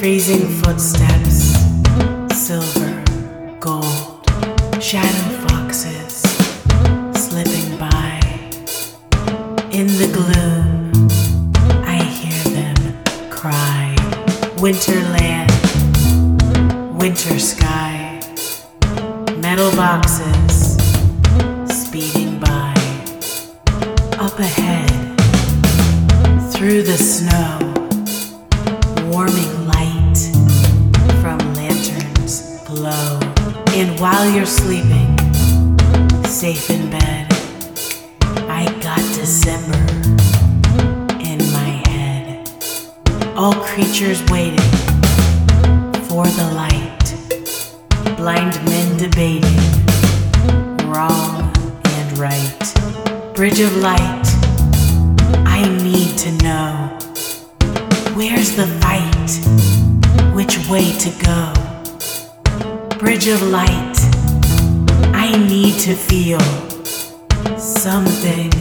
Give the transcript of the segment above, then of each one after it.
Freezing footsteps, silver, gold, shadow foxes slipping by. In the gloom, I hear them cry. Winterland, winter sky, metal boxes speeding by. Up ahead, through the snow, warming light from lanterns glow. And while you're sleeping, safe in bed, I got December in my head. All creatures waiting for the light, blind men debating wrong and right. Bridge of light, I need to know. Where's the fight? Which way to go? Bridge of light, I need to feel something,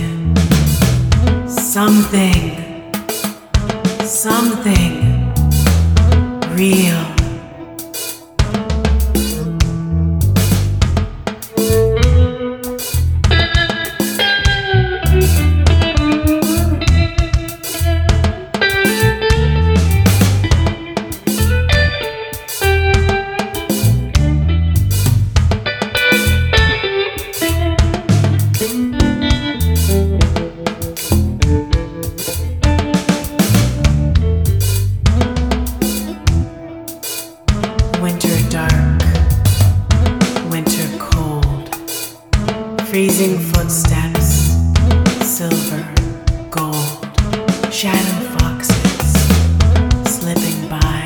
something, something real. Winter dark, winter cold, freezing footsteps, silver, gold, shadow foxes slipping by.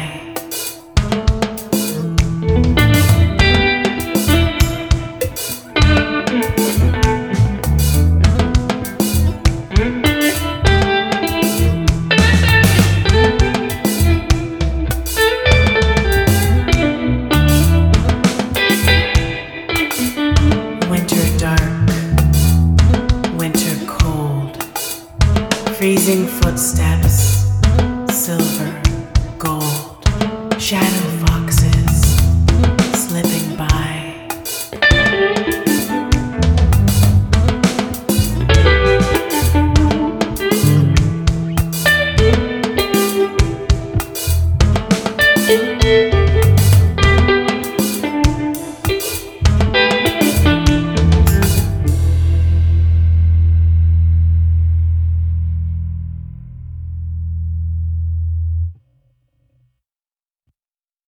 Freezing footsteps,